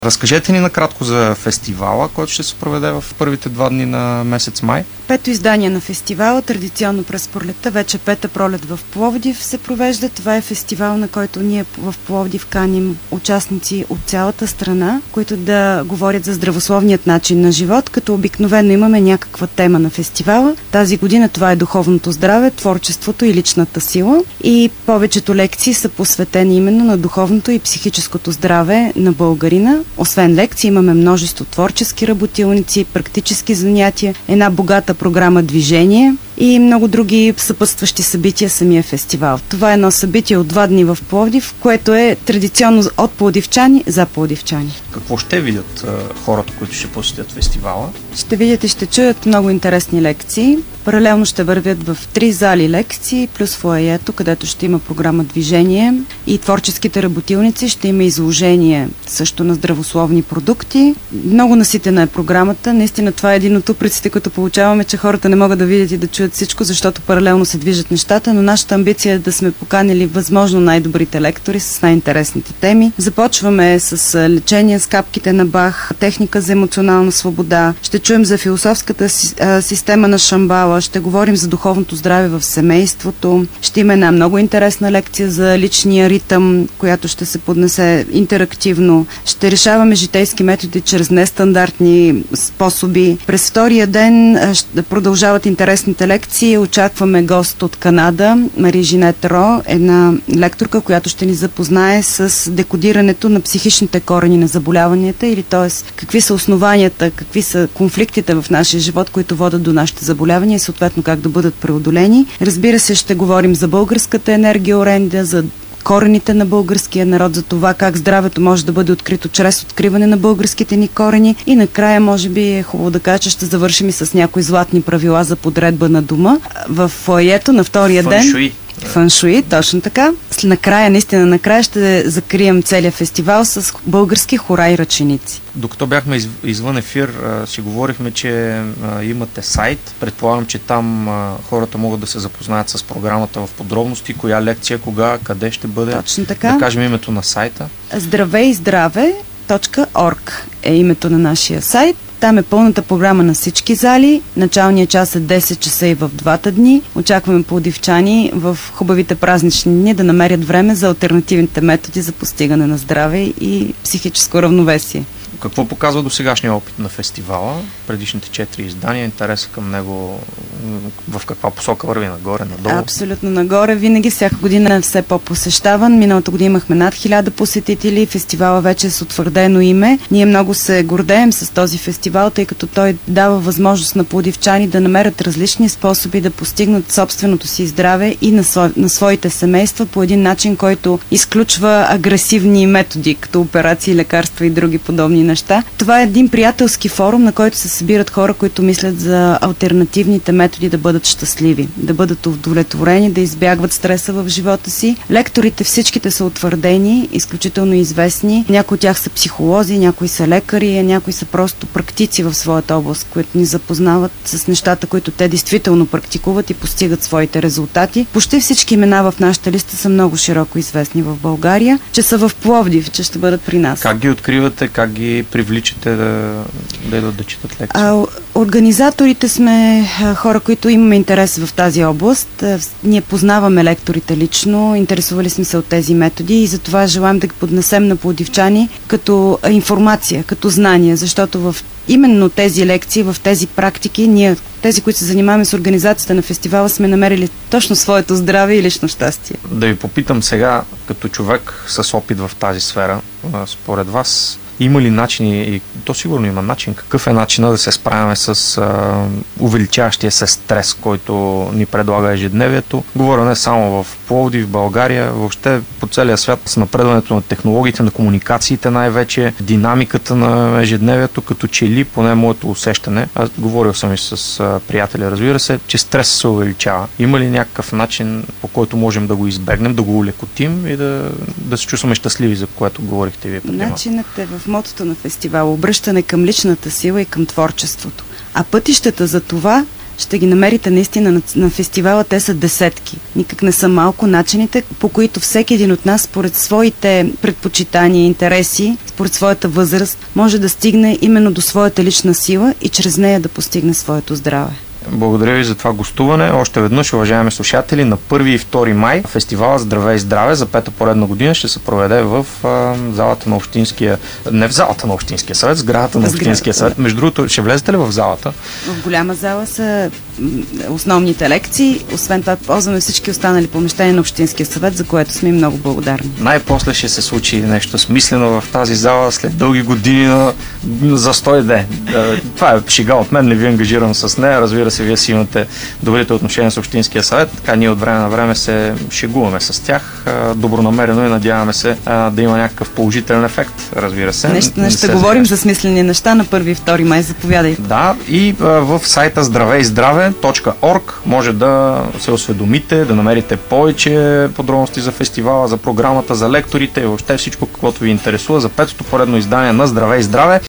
Разкажете ни накратко за фестивала, който ще се проведе в първите 2 дни на месец май. 5-то издание на фестивала, традиционно през пролетта, вече 5-та пролет в Пловдив се провежда. Това е фестивал, на който ние в Пловдив каним участници от цялата страна, които да говорят за здравословният начин на живот, като обикновено имаме някаква тема на фестивала. Тази година това е духовното здраве, творчеството и личната сила. И повечето лекции са посветени именно на духовното и психическото здраве на българина. Освен лекции имаме множество творчески работилници, практически занятия, една богата програма движение и много други съпътстващи събития самия фестивал. Това е едно събитие от 2 дни в Пловдив, което е традиционно от пловдивчани за пловдивчани. Какво ще видят хората, които ще посетят фестивала? Ще видят и ще чуят много интересни лекции. Паралелно ще вървят в 3 зали лекции, плюс фоайето, където ще има програма движение и творческите работилници. Ще има изложение също на здравословни продукти. Много наситена е програмата. Наистина това е един от упреците, които получаваме, че хората не могат да видят и да чуят всичко, защото паралелно се движат нещата, но нашата амбиция е да сме поканили възможно най-добрите лектори с най-интересните теми. Започваме с лечение с капките на Бах, техника за емоционална свобода. Ще чуем за философската система на Шамбала, ще говорим за духовното здраве в семейството. Ще има една много интересна лекция за личния ритъм, която ще се поднесе интерактивно. Ще решаваме житейски методи чрез нестандартни способи. През втория ден ще продължават интересните лекции. Очакваме гост от Канада, Мари Жанет Ро, една лекторка, която ще ни запознае с декодирането на психичните корени на заболяванията, или т.е. какви са основанията, какви са конфликтите в нашия живот, които водят до нашите заболявания и съответно как да бъдат преодолени. Разбира се, ще говорим за българската енергия оренда, за корените на българския народ, за това как здравето може да бъде открито чрез откриване на българските ни корени. И накрая, може би е хубаво да кажа, че ще завършим и с някои златни правила за подредба на дома. В фоайето на втория ден... Фаншуи, точно така. Накрая ще закрием целият фестивал с български хора и ръченици. Докато бяхме извън ефир, си говорихме, че имате сайт. Предполагам, че там хората могат да се запознаят с програмата в подробности, коя лекция, кога, къде ще бъде. Точно така. Да кажем името на сайта. Здравейздрave.org е името на нашия сайт. Там е пълната програма на всички зали. Началният час е 10 часа и в 2 дни. Очакваме пловдивчани в хубавите празнични дни да намерят време за алтернативните методи за постигане на здраве и психическо равновесие. Какво показва досегашния опит на фестивала? Предишните 4 издания, интереса към него в каква посока върви? Нагоре, надолу? Абсолютно нагоре. Винаги, всяка година е все по-посещаван. Миналата година имахме над 1000 посетители. Фестивала вече е с утвърдено име. Ние много се гордеем с този фестивал, тъй като той дава възможност на пловдивчани да намерят различни способи да постигнат собственото си здраве и на своите семейства по един начин, който изключва агресивни методи, като операции, лекарства и други подобни неща. Това е един приятелски форум, на който се събират хора, които мислят за алтернативните методи да бъдат щастливи, да бъдат удовлетворени, да избягват стреса в живота си. Лекторите всичките са утвърдени, изключително известни. Някои от тях са психолози, някои са лекари, някои са просто практици в своята област, които ни запознават с нещата, които те действително практикуват и постигат своите резултати. Почти всички имена в нашата листа са много широко известни в България, че са в Пловдив, че ще бъдат при нас. Как ги откривате, как ги привличате да четат лекции? Организаторите сме хора, които имаме интерес в тази област. Ние познаваме лекторите лично, интересували сме се от тези методи и затова желаем да ги поднесем на пловдивчани като информация, като знание, защото в именно тези лекции, в тези практики, ние, тези, които се занимаваме с организацията на фестивала, сме намерили точно своето здраве и лично щастие. Да ви попитам сега, като човек с опит в тази сфера, според вас, има ли начини, и то сигурно има начин, какъв е начинът да се справяме с увеличаващия се стрес, който ни предлага ежедневието? Говоря не само в Пловдив, в България, въобще по целия свят, с напредването на технологиите, на комуникациите най-вече, динамиката на ежедневието, като че ли, поне моето усещане, аз говорил съм и с приятели, разбира се, че стрес се увеличава. Има ли някакъв начин, по който можем да го избегнем, да го улекотим и да се чувстваме щастливи, за което говорихте вие преди малко? Начинът е в мотото на фестивала, обръщане към личната сила и към творчеството. А пътищата за това ще ги намерите наистина на фестивала. Те са десетки. Никак не са малко начините, по които всеки един от нас, според своите предпочитания и интереси, според своята възраст, може да стигне именно до своята лична сила и чрез нея да постигне своето здраве. Благодаря ви за това гостуване. Още веднъж, уважаеми слушатели, на 1 и 2 май фестивала Здраве и здраве за 5-та поредна година ще се проведе в залата на Общинския... Не в залата на Общинския съвет, сградата на Общинския съвет. Между другото, ще влезете ли в залата? В голяма зала са основните лекции. Освен това, ползваме всички останали помещения на Общинския съвет, за което сме много благодарни. Най-после ще се случи нещо смислено в тази зала след дълги години на застой ден. Това е шега от мен, не ви ангажирам с нея. Разбира се, вие си имате добрите отношения с Общинския съвет. Така ние от време на време се шегуваме с тях. Добронамерено и надяваме се да има някакъв положителен ефект, разбира се. Ще говорим за смислени неща на 1 и 2 май. Заповядайте. Да, и в сайта здравеизздраве.org може да се осведомите, да намерите повече подробности за фестивала, за програмата, за лекторите и въобще всичко, каквото ви интересува за 5-то поредно издание на Здраве и здраве.